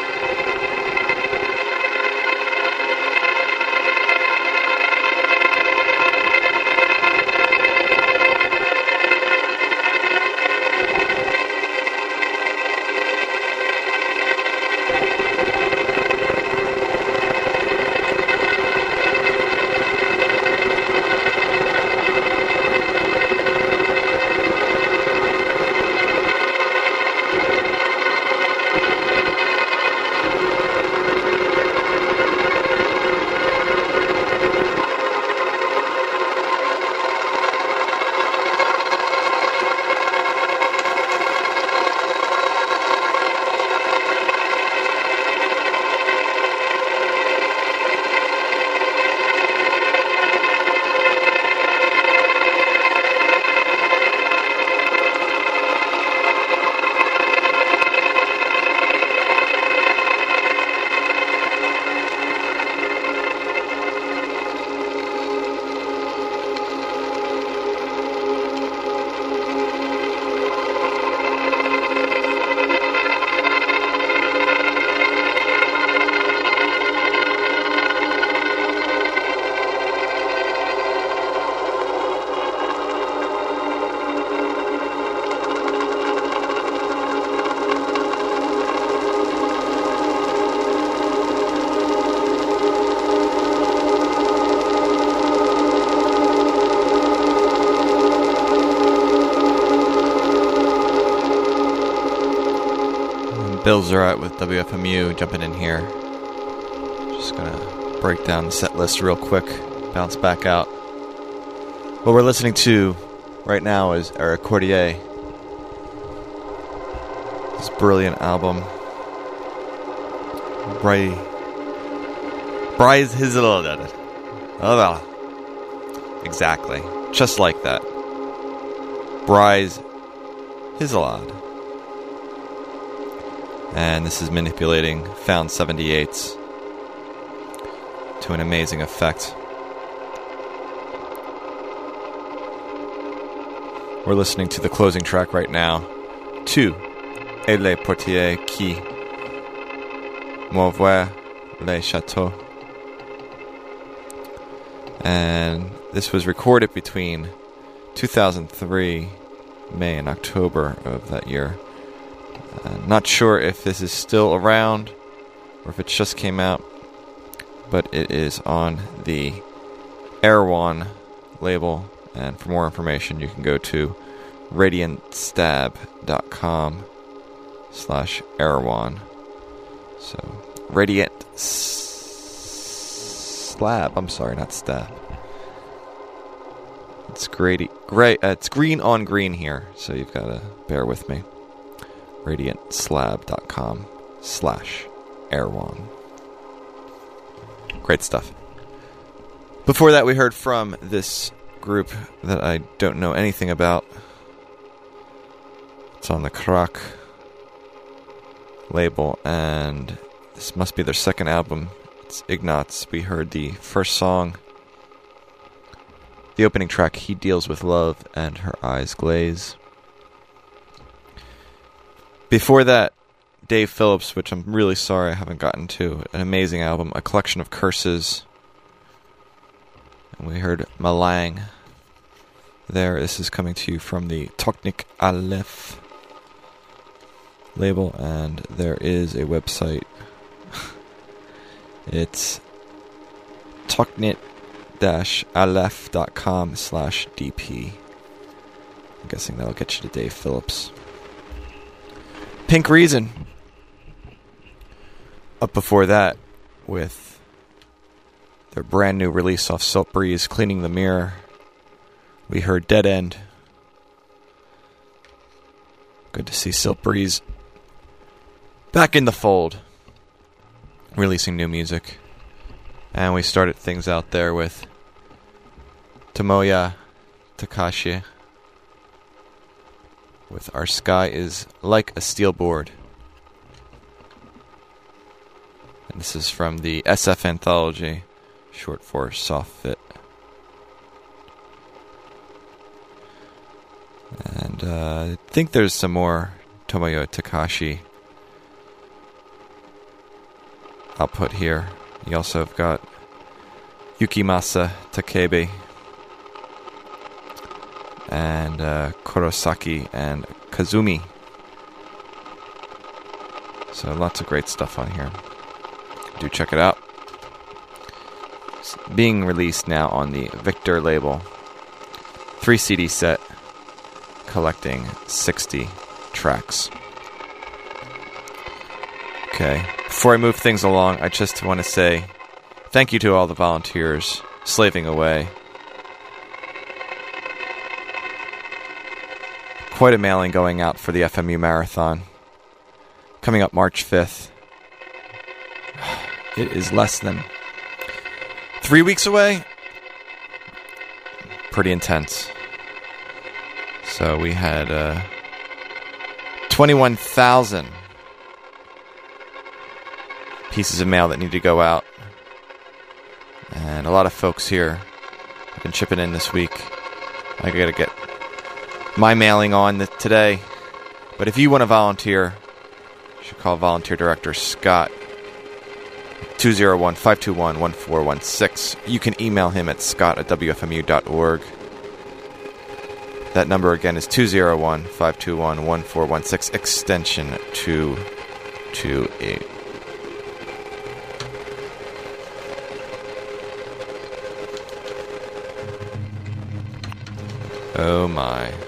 Bill Zerott with WFMU jumping in here. Just gonna break down the set list real quick, bounce back out. What we're listening to right now is Eric Cordier. This brilliant album. Bryce Hizzled. Exactly. Just like that. Bryce Hizzled. And this is manipulating found 78s to an amazing effect. We're listening to the closing track right now, to Et les portiers qui m'envoient les châteaux. And this was recorded between 2003, May and October of that year. Not sure if this is still around or if it just came out, but it is on the Erewhon label, and for more information you can go to radiantstab.com/Erewhon. So Radiant Slab, I'm sorry, not Stab. It's great. It's green on green here, so you've got to bear with me. radiantslab.com/Erewhon. Great stuff. Before that, we heard from this group that I don't know anything about. It's on the Krak label, and this must be their second album. It's Ignatz. We heard the first song, the opening track, He Deals with Love, and Her Eyes Glaze. Before that, Dave Phillips, which I'm really sorry I haven't gotten to. An amazing album, A Collection of Curses. And we heard Malang there. This is coming to you from the Toknik Aleph label, and there is a website. It's toknit-aleph.com/DP. I'm guessing that'll get you to Dave Phillips. Pink Reason. Up before that with their brand new release off Silt Breeze, Cleaning the Mirror. We heard Dead End. Good to see Silt Breeze back in the fold, releasing new music. And we started things out there with Tomoya Takashi with Our Sky is Like a Steel Board. And this is from the SF Anthology, short for Soft Fit. And I think there's some more Tomoya Takashi output here. You also have got Yukimasa Takebe and Kurosaki and Kazumi. So lots of great stuff on here. Do check it out. It's being released now on the Victor label. 3 CD set collecting 60 tracks. Okay, before I move things along, I just want to say thank you to all the volunteers slaving away. Quite a mailing going out for the FMU Marathon. Coming up March 5th. It is less than 3 weeks away. Pretty intense. So we had 21,000 pieces of mail that need to go out. And a lot of folks here have been chipping in this week. I gotta get my mailing on today. But if you want to volunteer, you should call Volunteer Director Scott, 201-521-1416. You can email him at scott@wfmu.org. That number again is 201-521-1416, extension 228. Oh my.